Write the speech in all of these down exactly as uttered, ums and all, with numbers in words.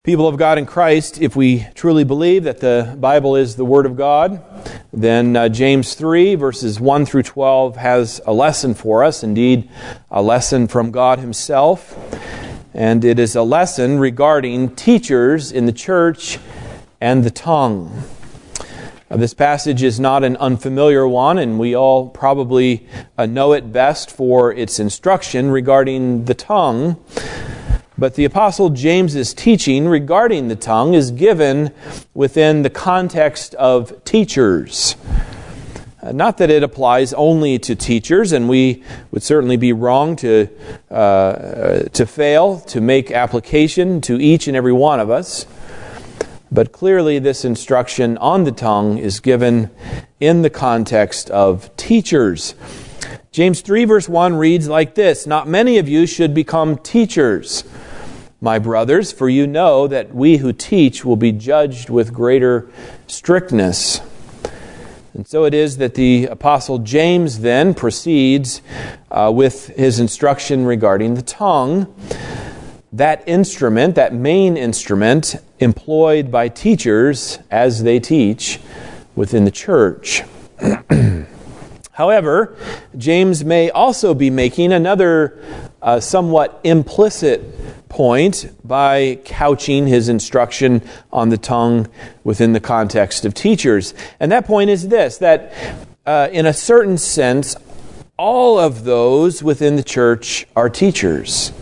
People of God in Christ, if we truly believe that the Bible is the Word of God, then uh, James three, verses one through twelve has a lesson for us, indeed a lesson from God Himself. And it is a lesson regarding teachers in the church and the tongue. Uh, this passage is not an unfamiliar one, and we all probably uh, know it best for its instruction regarding the tongue. But the Apostle James's teaching regarding the tongue is given within the context of teachers. Uh, not that it applies only to teachers, and we would certainly be wrong to uh, to fail to make application to each and every one of us. But clearly this instruction on the tongue is given in the context of teachers. James three verse one reads like this: "Not many of you should become teachers, my brothers, for you know that we who teach will be judged with greater strictness." And so it is that the Apostle James then proceeds uh, with his instruction regarding the tongue, that instrument, that main instrument employed by teachers as they teach within the church. However, James may also be making another uh, somewhat implicit point by couching his instruction on the tongue within the context of teachers. And that point is this, that uh, in a certain sense, all of those within the church are teachers.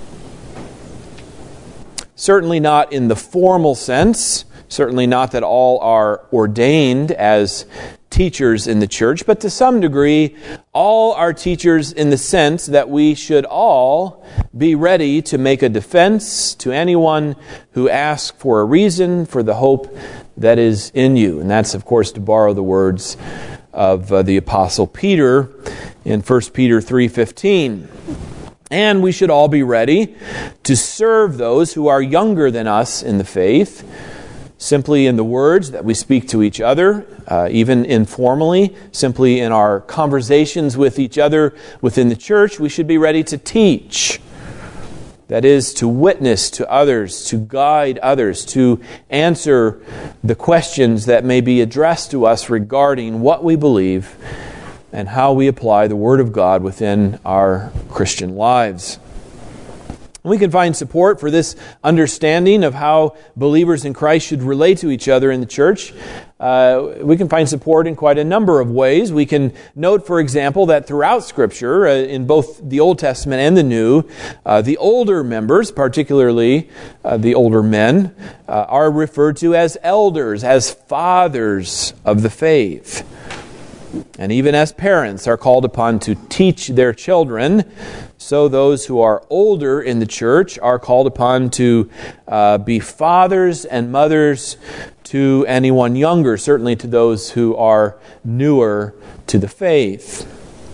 Certainly not in the formal sense, certainly not that all are ordained as teachers in the church, but to some degree, all are teachers in the sense that we should all be ready to make a defense to anyone who asks for a reason for the hope that is in you. And that's, of course, to borrow the words of uh, the Apostle Peter in First Peter three fifteen. And we should all be ready to serve those who are younger than us in the faith, simply in the words that we speak to each other, uh, even informally, simply in our conversations with each other within the church. We should be ready to teach. That is, to witness to others, to guide others, to answer the questions that may be addressed to us regarding what we believe and how we apply the Word of God within our Christian lives. We can find support for this understanding of how believers in Christ should relate to each other in the church. Uh, we can find support in quite a number of ways. We can note, for example, that throughout Scripture, uh, in both the Old Testament and the New, uh, the older members, particularly uh, the older men, uh, are referred to as elders, as fathers of the faith. And even as parents are called upon to teach their children, so those who are older in the church are called upon to uh, be fathers and mothers to anyone younger, certainly to those who are newer to the faith.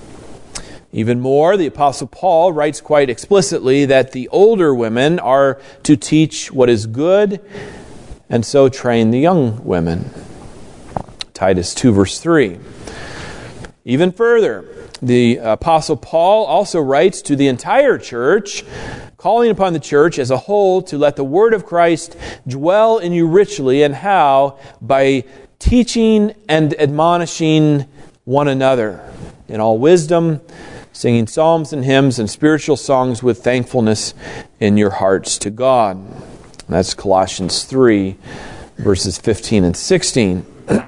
Even more, the Apostle Paul writes quite explicitly that the older women are to teach what is good and so train the young women. Titus two verse three. Even further, the Apostle Paul also writes to the entire church, calling upon the church as a whole to let the word of Christ dwell in you richly, and how? By teaching and admonishing one another in all wisdom, singing psalms and hymns and spiritual songs with thankfulness in your hearts to God. That's Colossians three, verses fifteen and sixteen.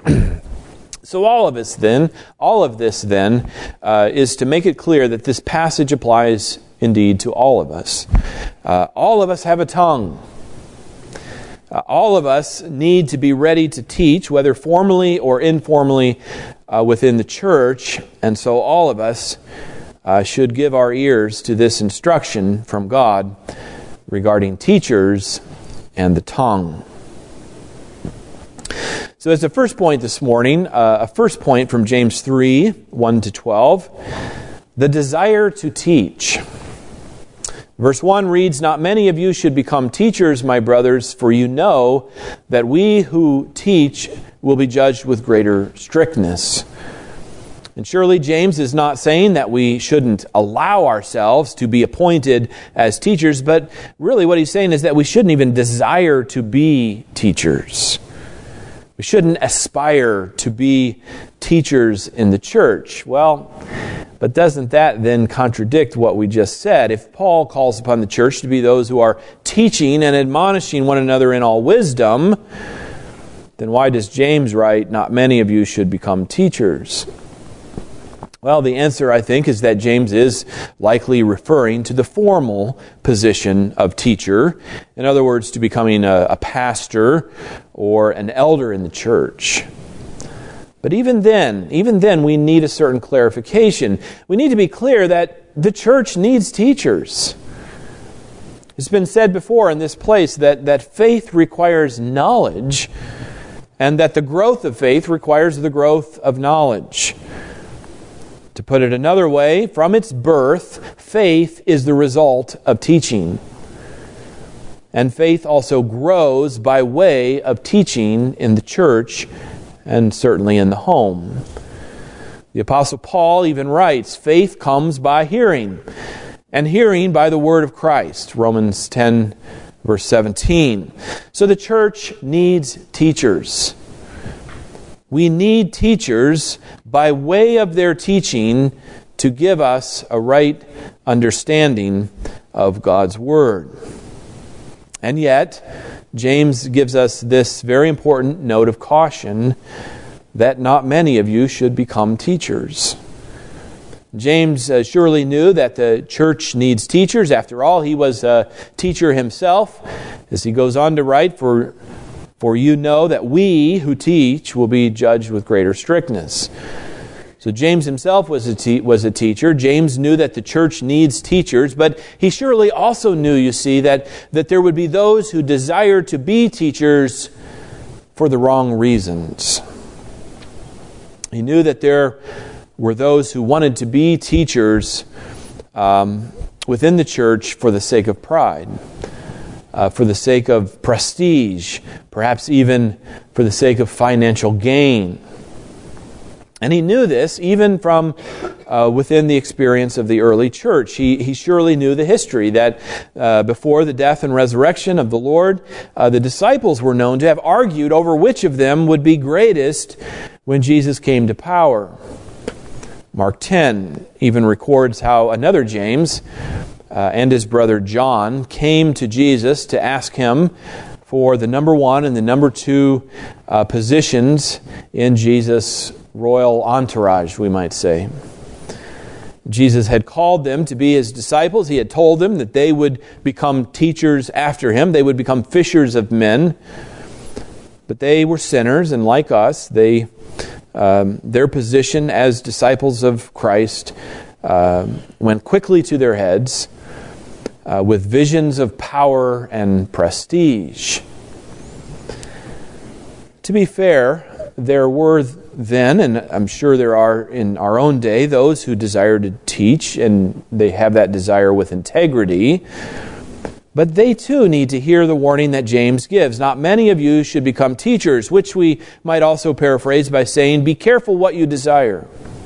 So all of us then, all of this then, uh, is to make it clear that this passage applies indeed to all of us. Uh, all of us have a tongue. Uh, all of us need to be ready to teach, whether formally or informally uh, within the church. And so all of us uh, should give our ears to this instruction from God regarding teachers and the tongue. So as a first point this morning, uh, a first point from James three, one to twelve, the desire to teach. Verse one reads, "Not many of you should become teachers, my brothers, for you know that we who teach will be judged with greater strictness." And surely James is not saying that we shouldn't allow ourselves to be appointed as teachers, but really what he's saying is that we shouldn't even desire to be teachers. We shouldn't aspire to be teachers in the church. Well, but doesn't that then contradict what we just said? If Paul calls upon the church to be those who are teaching and admonishing one another in all wisdom, then why does James write, "Not many of you should become teachers"? Well, the answer, I think, is that James is likely referring to the formal position of teacher. In other words, to becoming a, a pastor or an elder in the church. But even then, even then, we need a certain clarification. We need to be clear that the church needs teachers. It's been said before in this place that, that faith requires knowledge, and that the growth of faith requires the growth of knowledge. To put it another way, from its birth, faith is the result of teaching. And faith also grows by way of teaching in the church and certainly in the home. The Apostle Paul even writes, faith comes by hearing, and hearing by the word of Christ. Romans ten, verse seventeen. So the church needs teachers. We need teachers by way of their teaching to give us a right understanding of God's Word. And yet, James gives us this very important note of caution that not many of you should become teachers. James uh, surely knew that the church needs teachers. After all, he was a teacher himself. As he goes on to write, for For you know that we who teach will be judged with greater strictness. So James himself was a, te- was a teacher. James knew that the church needs teachers, but he surely also knew, you see, that, that there would be those who desire to be teachers for the wrong reasons. He knew that there were those who wanted to be teachers um, within the church for the sake of pride. Uh, for the sake of prestige, perhaps even for the sake of financial gain. And he knew this even from uh, within the experience of the early church. He, he surely knew the history that uh, before the death and resurrection of the Lord, uh, the disciples were known to have argued over which of them would be greatest when Jesus came to power. Mark ten even records how another James Uh, and his brother John came to Jesus to ask him for the number one and the number two uh, positions in Jesus' royal entourage, we might say. Jesus had called them to be his disciples. He had told them that they would become teachers after him. They would become fishers of men. But they were sinners, and like us, they um, their position as disciples of Christ uh, went quickly to their heads, Uh, with visions of power and prestige. To be fair, there were then, and I'm sure there are in our own day, those who desire to teach, and they have that desire with integrity. But they too need to hear the warning that James gives. Not many of you should become teachers, which we might also paraphrase by saying, be careful what you desire.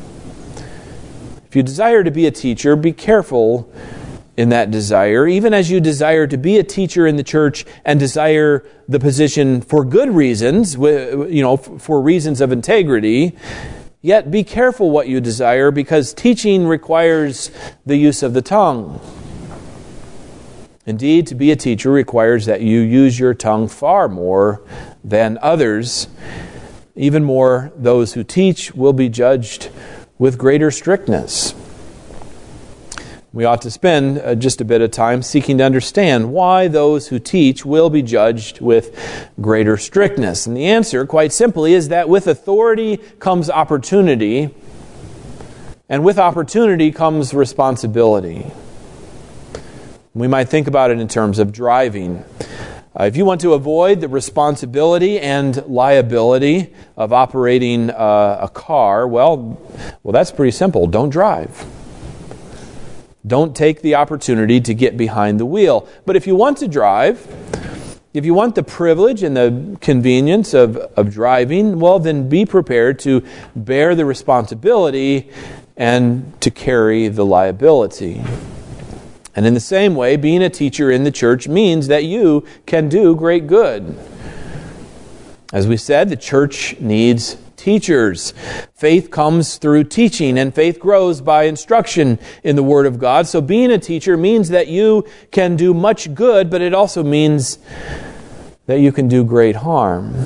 If you desire to be a teacher, be careful in that desire, even as you desire to be a teacher in the church and desire the position for good reasons, you know, for reasons of integrity. Yet be careful what you desire, because teaching requires the use of the tongue. Indeed, to be a teacher requires that you use your tongue far more than others. Even more, those who teach will be judged with greater strictness. We ought to spend uh, just a bit of time seeking to understand why those who teach will be judged with greater strictness. And the answer, quite simply, is that with authority comes opportunity, and with opportunity comes responsibility. We might think about it in terms of driving. Uh, if you want to avoid the responsibility and liability of operating uh, a car, well, well, that's pretty simple. Don't drive. Don't take the opportunity to get behind the wheel. But if you want to drive, If you want the privilege and the convenience of, of driving, well, then be prepared to bear the responsibility and to carry the liability. And in the same way, being a teacher in the church means that you can do great good. As we said, the church needs teachers. Faith comes through teaching, and faith grows by instruction in the Word of God. So being a teacher means that you can do much good, but it also means that you can do great harm.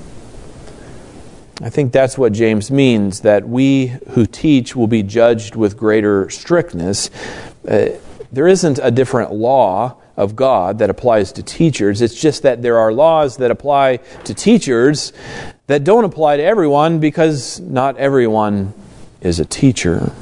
I think that's what James means, that we who teach will be judged with greater strictness. Uh, there isn't a different law of God that applies to teachers. It's just that there are laws that apply to teachers that don't apply to everyone, because not everyone is a teacher.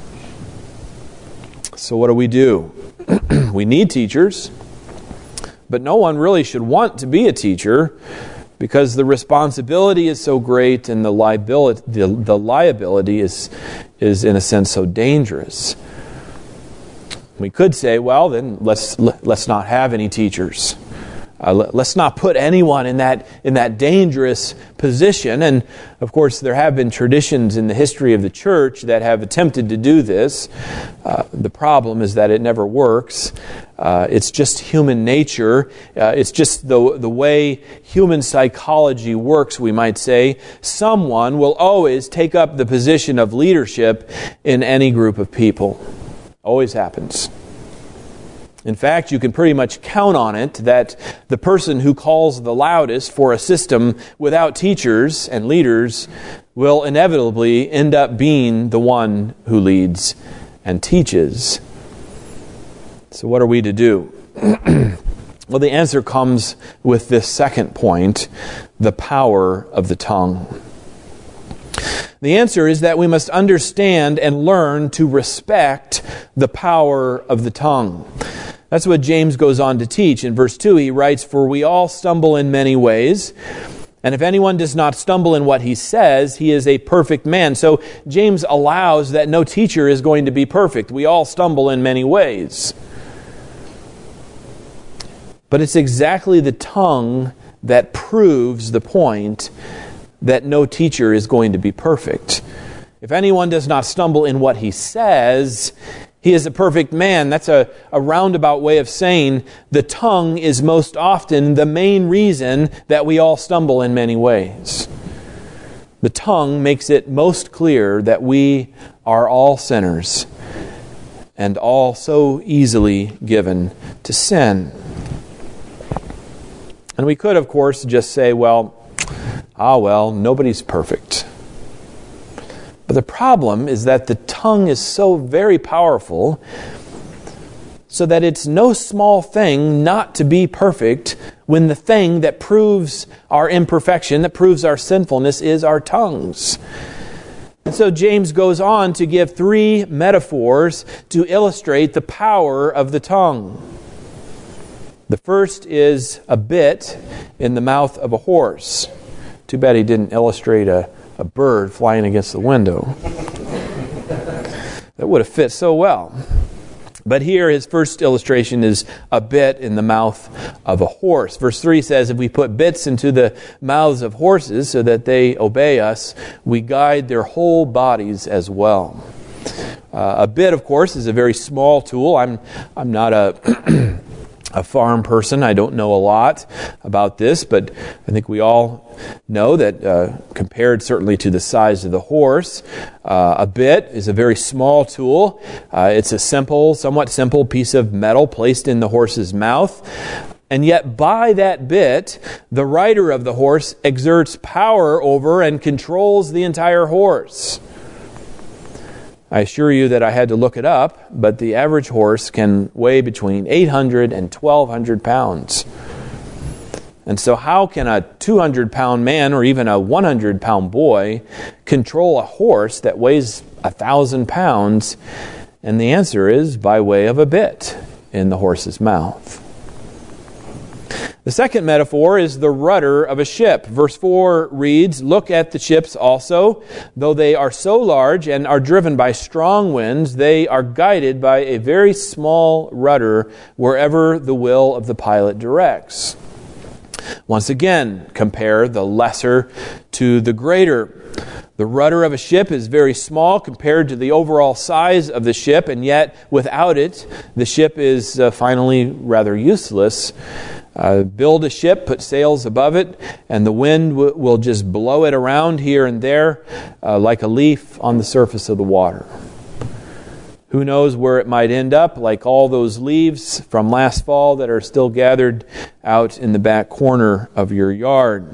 So what do we do? We need teachers, but no one really should want to be a teacher, because the responsibility is so great and the liability, the, the liability is, is in a sense so dangerous. We could say, well, then let's let's not have any teachers. Uh, let, let's not put anyone in that in that dangerous position. And of course, there have been traditions in the history of the church that have attempted to do this. Uh, the problem is that it never works. Uh, it's just human nature. Uh, it's just the the way human psychology works, we might say. Someone will always take up the position of leadership in any group of people. Always happens. In fact, you can pretty much count on it that the person who calls the loudest for a system without teachers and leaders will inevitably end up being the one who leads and teaches. So what are we to do? Well, the answer comes with this second point, the power of the tongue. The answer is that we must understand and learn to respect the power of the tongue. That's what James goes on to teach. In verse two, he writes, "For we all stumble in many ways, and if anyone does not stumble in what he says, he is a perfect man." So James allows that no teacher is going to be perfect. We all stumble in many ways. But it's exactly the tongue that proves the point that no teacher is going to be perfect. If anyone does not stumble in what he says, he is a perfect man. That's a, a roundabout way of saying the tongue is most often the main reason that we all stumble in many ways. The tongue makes it most clear that we are all sinners and all so easily given to sin. And we could, of course, just say, well, ah, well, nobody's perfect. But the problem is that the tongue is so very powerful, so that it's no small thing not to be perfect when the thing that proves our imperfection, that proves our sinfulness, is our tongues. And so James goes on to give three metaphors to illustrate the power of the tongue. The first is a bit in the mouth of a horse. Too bad he didn't illustrate a, a bird flying against the window. That would have fit so well. But here his first illustration is a bit in the mouth of a horse. Verse three says, "If we put bits into the mouths of horses so that they obey us, we guide their whole bodies as well." Uh, a bit, of course, is a very small tool. I'm I'm not a a farm person. I don't know a lot about this, but I think we all know that uh, compared certainly to the size of the horse, uh, a bit is a very small tool. Uh, it's a simple, somewhat simple piece of metal placed in the horse's mouth. And yet by that bit, the rider of the horse exerts power over and controls the entire horse. I assure you that I had to look it up, but the average horse can weigh between eight hundred and twelve hundred pounds. And so how can a two hundred pound man or even a one hundred pound boy control a horse that weighs one thousand pounds? And the answer is by way of a bit in the horse's mouth. The second metaphor is the rudder of a ship. Verse four reads, "Look at the ships also. Though they are so large and are driven by strong winds, they are guided by a very small rudder wherever the will of the pilot directs." Once again, compare the lesser to the greater. The rudder of a ship is very small compared to the overall size of the ship, and yet without it, the ship is uh, finally rather useless. Uh, build a ship, put sails above it, and the wind w- will just blow it around here and there uh, like a leaf on the surface of the water. Who knows where it might end up, like all those leaves from last fall that are still gathered out in the back corner of your yard.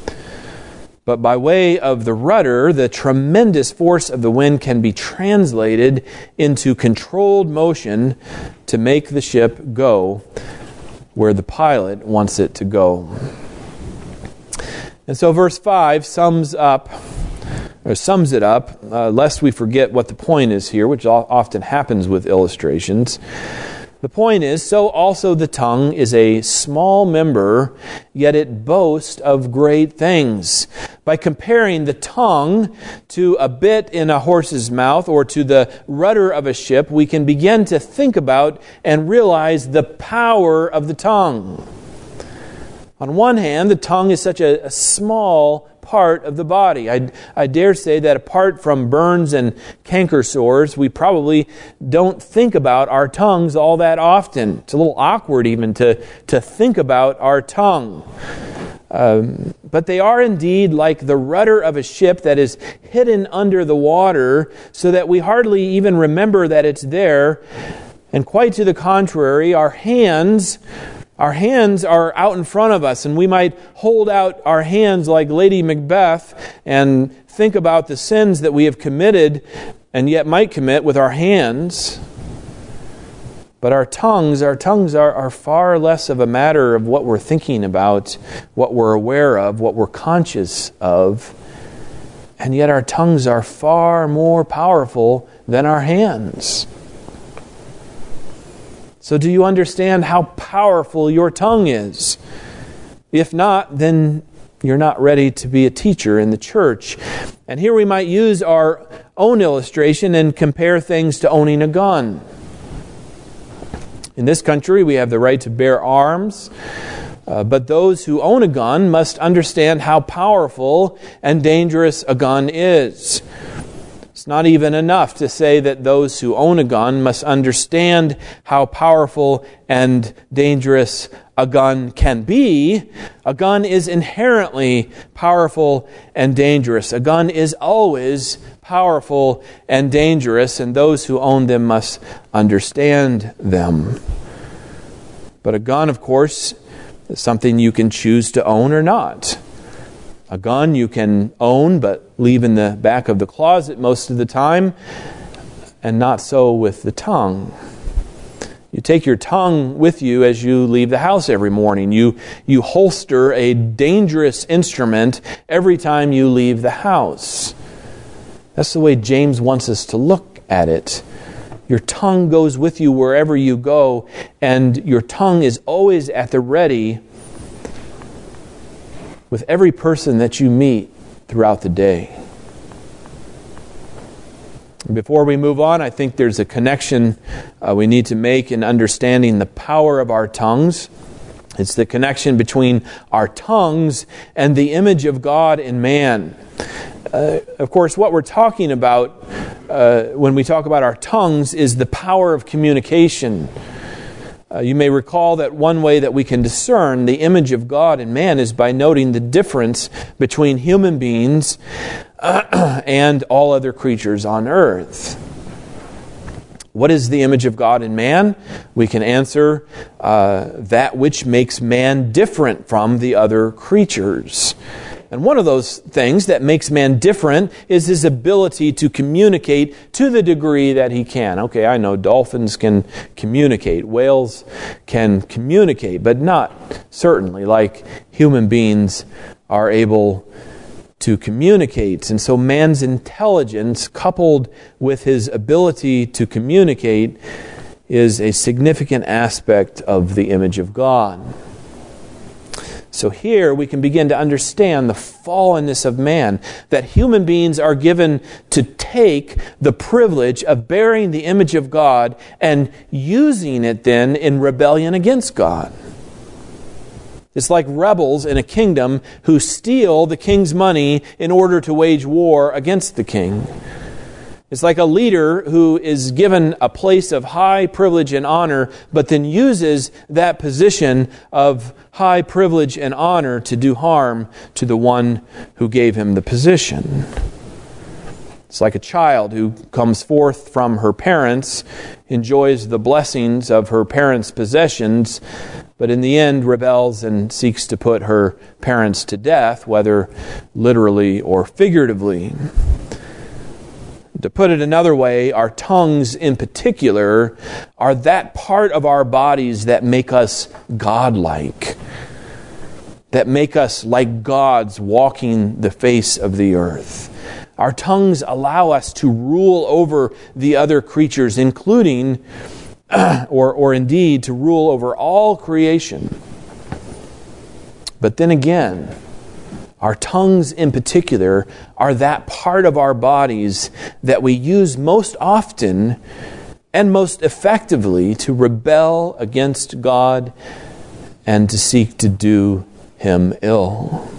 But by way of the rudder, the tremendous force of the wind can be translated into controlled motion to make the ship go where the pilot wants it to go. And so verse five sums up, or sums it up, uh, lest we forget what the point is here, which often happens with illustrations. The point is, so also the tongue is a small member, yet it boasts of great things. By comparing the tongue to a bit in a horse's mouth or to the rudder of a ship, we can begin to think about and realize the power of the tongue. On one hand, the tongue is such a, a small part of the body. I, I dare say that apart from burns and canker sores, we probably don't think about our tongues all that often. It's a little awkward even to, to think about our tongue. Um, but they are indeed like the rudder of a ship that is hidden under the water so that we hardly even remember that it's there. And quite to the contrary, our hands Our hands are out in front of us, and we might hold out our hands like Lady Macbeth and think about the sins that we have committed and yet might commit with our hands. But our tongues, our tongues are, are far less of a matter of what we're thinking about, what we're aware of, what we're conscious of. And yet our tongues are far more powerful than our hands. So do you understand how powerful your tongue is? If not, then you're not ready to be a teacher in the church. And here we might use our own illustration and compare things to owning a gun. In this country, we have the right to bear arms, uh, but those who own a gun must understand how powerful and dangerous a gun is. It's not even enough to say that those who own a gun must understand how powerful and dangerous a gun can be. A gun is inherently powerful and dangerous. A gun is always powerful and dangerous, and those who own them must understand them. But a gun, of course, is something you can choose to own or not. A gun you can own but leave in the back of the closet most of the time, and not so with the tongue. You take your tongue with you as you leave the house every morning. You, you holster a dangerous instrument every time you leave the house. That's the way James wants us to look at it. Your tongue goes with you wherever you go, and your tongue is always at the ready with every person that you meet throughout the day. Before we move on, I think there's a connection uh, we need to make in understanding the power of our tongues. It's the connection between our tongues and the image of God in man. Uh, of course, what we're talking about uh, when we talk about our tongues is the power of communication. Uh, you may recall that one way that we can discern the image of God in man is by noting the difference between human beings uh, and all other creatures on earth. What is the image of God in man? We can answer uh, that which makes man different from the other creatures. And one of those things that makes man different is his ability to communicate to the degree that he can. Okay, I know dolphins can communicate, whales can communicate, but not certainly like human beings are able to communicate. And so man's intelligence, coupled with his ability to communicate, is a significant aspect of the image of God. So here we can begin to understand the fallenness of man, that human beings are given to take the privilege of bearing the image of God and using it then in rebellion against God. It's like rebels in a kingdom who steal the king's money in order to wage war against the king. It's like a leader who is given a place of high privilege and honor, but then uses that position of high privilege and honor to do harm to the one who gave him the position. It's like a child who comes forth from her parents, enjoys the blessings of her parents' possessions, but in the end rebels and seeks to put her parents to death, whether literally or figuratively. To put it another way, our tongues in particular are that part of our bodies that make us godlike, that make us like gods walking the face of the earth. Our tongues allow us to rule over the other creatures, including, or, or indeed, to rule over all creation. But then again, our tongues in particular are that part of our bodies that we use most often and most effectively to rebel against God and to seek to do Him ill.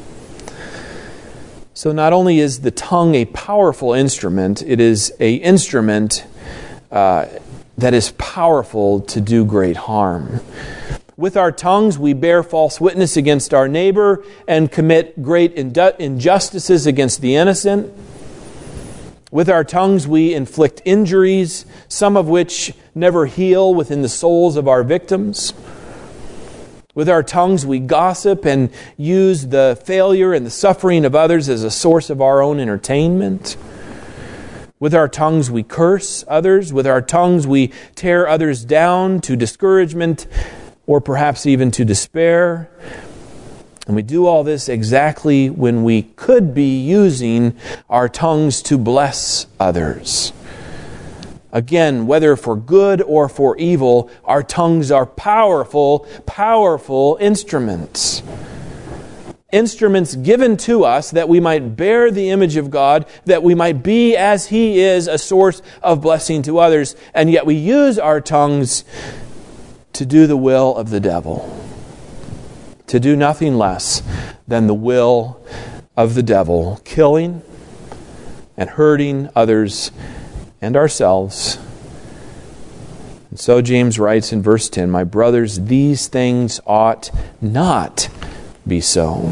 So not only is the tongue a powerful instrument, it is an instrument uh, that is powerful to do great harm. With our tongues, we bear false witness against our neighbor and commit great injustices against the innocent. With our tongues, we inflict injuries, some of which never heal within the souls of our victims. With our tongues, we gossip and use the failure and the suffering of others as a source of our own entertainment. With our tongues, we curse others. With our tongues, we tear others down to discouragement or perhaps even to despair. And we do all this exactly when we could be using our tongues to bless others. Again, whether for good or for evil, our tongues are powerful, powerful instruments. Instruments given to us that we might bear the image of God, that we might be as He is, a source of blessing to others. And yet we use our tongues to do the will of the devil, to do nothing less than the will of the devil, killing and hurting others and ourselves. And so James writes in verse ten, "My brothers, these things ought not be so."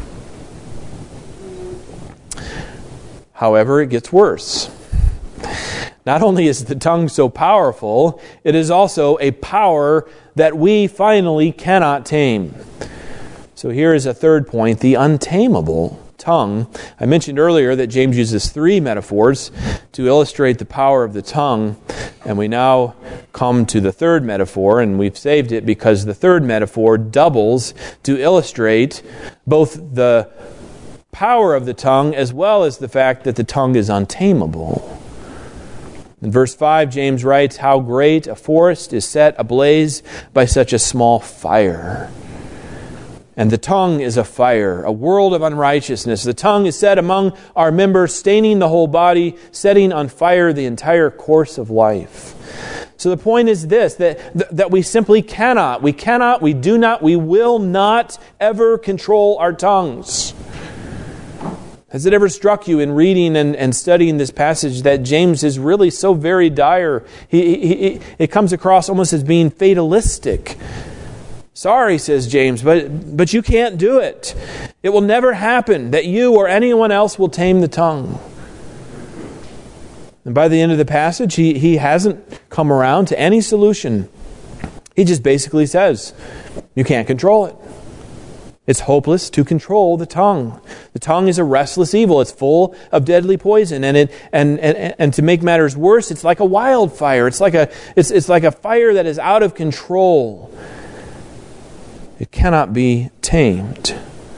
However, it gets worse. Not only is the tongue so powerful, it is also a power that we finally cannot tame. So here is a third point, the untamable tongue. I mentioned earlier that James uses three metaphors to illustrate the power of the tongue, and we now come to the third metaphor, and we've saved it because the third metaphor doubles to illustrate both the power of the tongue as well as the fact that the tongue is untamable. In verse five, James writes, "How great a forest is set ablaze by such a small fire." And the tongue is a fire, a world of unrighteousness. The tongue is set among our members, staining the whole body, setting on fire the entire course of life. So the point is this, that, that we simply cannot, we cannot, we do not, we will not ever control our tongues. Has it ever struck you in reading and, and studying this passage that James is really so very dire? He, he, he, it comes across almost as being fatalistic. Sorry, says James, but, but you can't do it. It will never happen that you or anyone else will tame the tongue. And by the end of the passage, he, he hasn't come around to any solution. He just basically says, you can't control it. It's hopeless to control the tongue. The tongue is a restless evil. It's full of deadly poison, and it and and, and to make matters worse, it's like a wildfire. It's like a it's it's like a fire that is out of control. It cannot be tamed.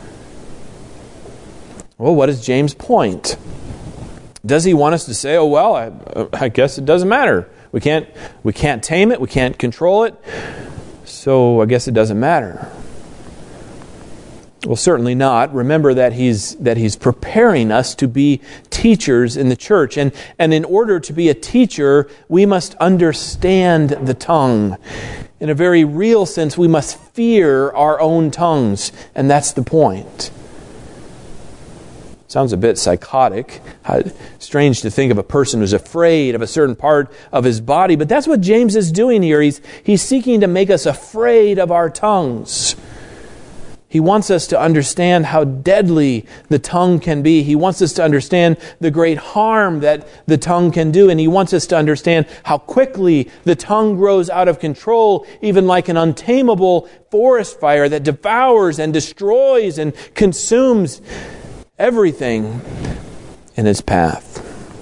Well, what is James' point? Does he want us to say, "Oh well, I, I guess it doesn't matter. We can't we can't tame it. We can't control it. So I guess it doesn't matter"? Well, certainly not. Remember that he's that he's preparing us to be teachers in the church. And, and in order to be a teacher, we must understand the tongue. in a very real sense, we must fear our own tongues, and that's the point. Sounds a bit psychotic. How strange to think of a person who's afraid of a certain part of his body, but that's what James is doing here. He's, he's seeking to make us afraid of our tongues. He wants us to understand how deadly the tongue can be. He wants us to understand the great harm that the tongue can do. And He wants us to understand how quickly the tongue grows out of control, even like an untamable forest fire that devours and destroys and consumes everything in its path.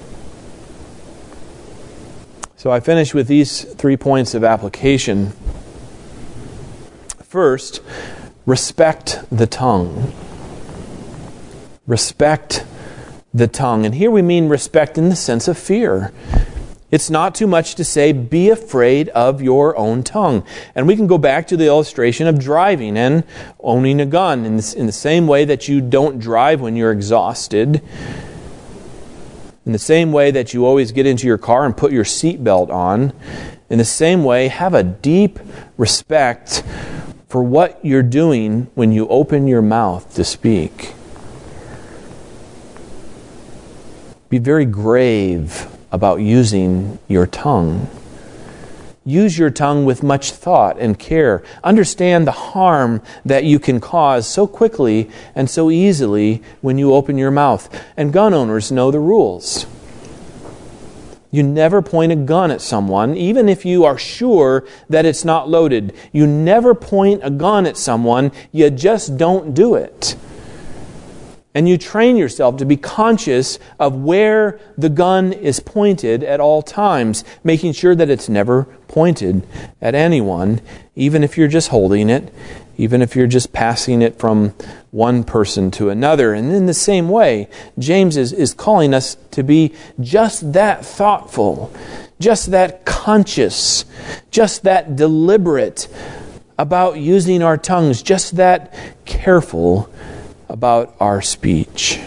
So I finish with these three points of application. First, respect the tongue. Respect the tongue. And here we mean respect in the sense of fear. It's not too much to say, be afraid of your own tongue. And we can go back to the illustration of driving and owning a gun. In, this, in the same way that you don't drive when you're exhausted, in the same way that you always get into your car and put your seatbelt on, in the same way, have a deep respect for what you're doing when you open your mouth to speak. Be very grave about using your tongue. Use your tongue with much thought and care. Understand the harm that you can cause so quickly and so easily when you open your mouth. And gun owners know the rules. You never point a gun at someone, even if you are sure that it's not loaded. You never point a gun at someone. You just don't do it. And you train yourself to be conscious of where the gun is pointed at all times, making sure that it's never pointed at anyone, even if you're just holding it, even if you're just passing it from one person to another. And in the same way, James is, is calling us to be just that thoughtful, just that conscious, just that deliberate about using our tongues, just that careful about our speech.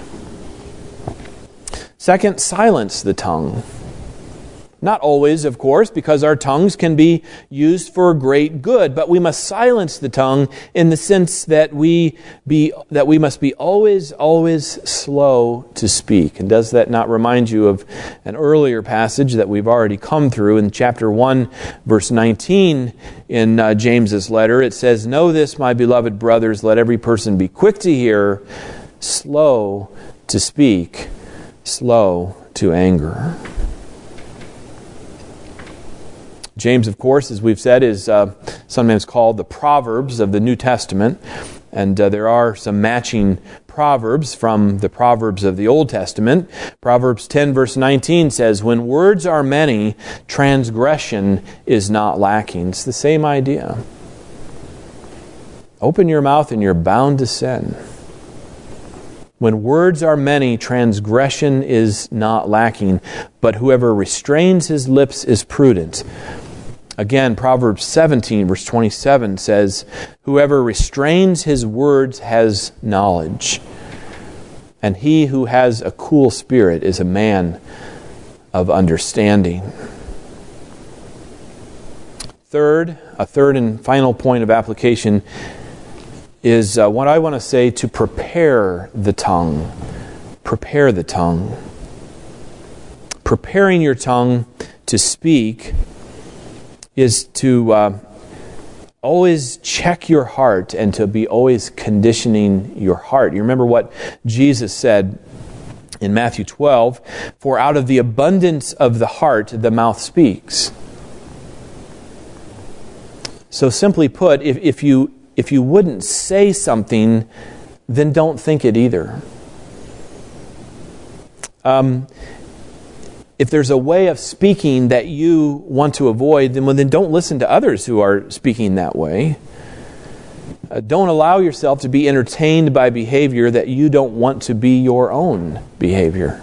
Second, silence the tongue. Not always, of course, because our tongues can be used for great good, but we must silence the tongue in the sense that we be that we must be always, always slow to speak. And does that not remind you of an earlier passage that we've already come through in chapter one, verse nineteen in uh, James's letter? It says, "Know this, my beloved brothers, let every person be quick to hear, slow to speak, slow to anger." James, of course, as we've said, is uh, sometimes called the Proverbs of the New Testament. And uh, there are some matching proverbs from the Proverbs of the Old Testament. Proverbs ten, verse nineteen says, "When words are many, transgression is not lacking." It's the same idea. Open your mouth and you're bound to sin. When words are many, transgression is not lacking, but whoever restrains his lips is prudent. Again, Proverbs seventeen, verse twenty-seven says, "Whoever restrains his words has knowledge, and he who has a cool spirit is a man of understanding." Third, a third and final point of application is uh, what I want to say to prepare the tongue. Prepare the tongue. Preparing your tongue to speak is to uh, always check your heart and to be always conditioning your heart. You remember what Jesus said in Matthew twelve, "For out of the abundance of the heart the mouth speaks." So simply put, if, if you if you wouldn't say something, then don't think it either. Um, if there's a way of speaking that you want to avoid, then, well, then don't listen to others who are speaking that way. Uh, don't allow yourself to be entertained by behavior that you don't want to be your own behavior.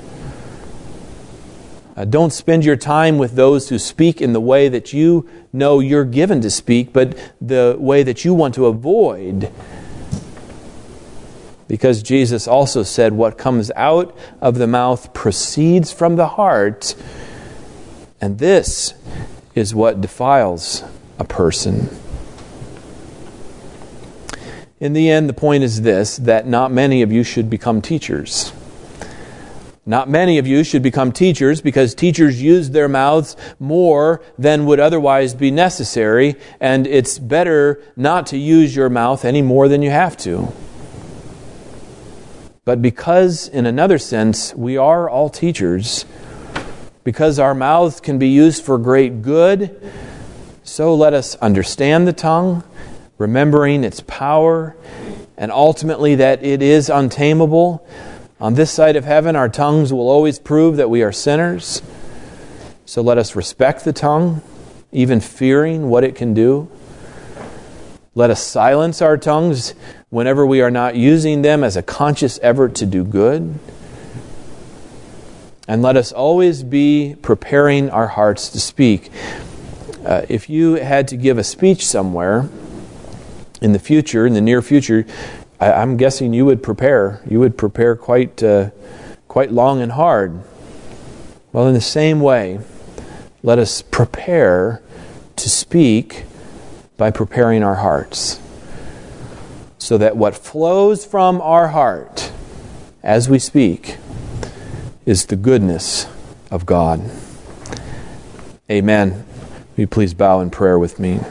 Uh, don't spend your time with those who speak in the way that you know you're given to speak, but the way that you want to avoid. Because Jesus also said, what comes out of the mouth proceeds from the heart, and this is what defiles a person. In the end, the point is this, that not many of you should become teachers. Not many of you should become teachers because teachers use their mouths more than would otherwise be necessary, and it's better not to use your mouth any more than you have to. But because, in another sense, we are all teachers, because our mouths can be used for great good, so let us understand the tongue, remembering its power, and ultimately that it is untamable. On this side of heaven, our tongues will always prove that we are sinners. So let us respect the tongue, even fearing what it can do. Let us silence our tongues whenever we are not using them as a conscious effort to do good. And let us always be preparing our hearts to speak. Uh, if you had to give a speech somewhere in the future, in the near future, I, I'm guessing you would prepare. You would prepare quite, uh, quite long and hard. Well, in the same way, let us prepare to speak by preparing our hearts, so that what flows from our heart as we speak is the goodness of God. Amen. Will you please bow in prayer with me?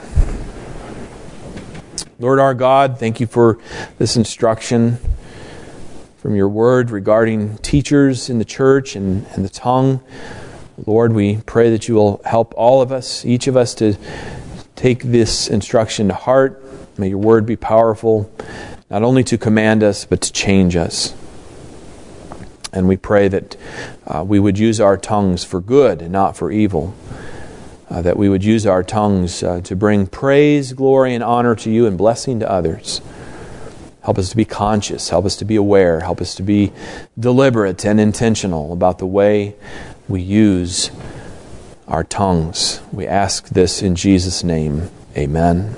Lord our God, thank you for this instruction from your word regarding teachers in the church and, and the tongue. Lord, we pray that you will help all of us, each of us, to take this instruction to heart. May your word be powerful, not only to command us, but to change us. And we pray that uh, we would use our tongues for good and not for evil. Uh, that we would use our tongues uh, to bring praise, glory, and honor to you and blessing to others. Help us to be conscious. Help us to be aware. Help us to be deliberate and intentional about the way we use our tongues. We ask this in Jesus' name. Amen.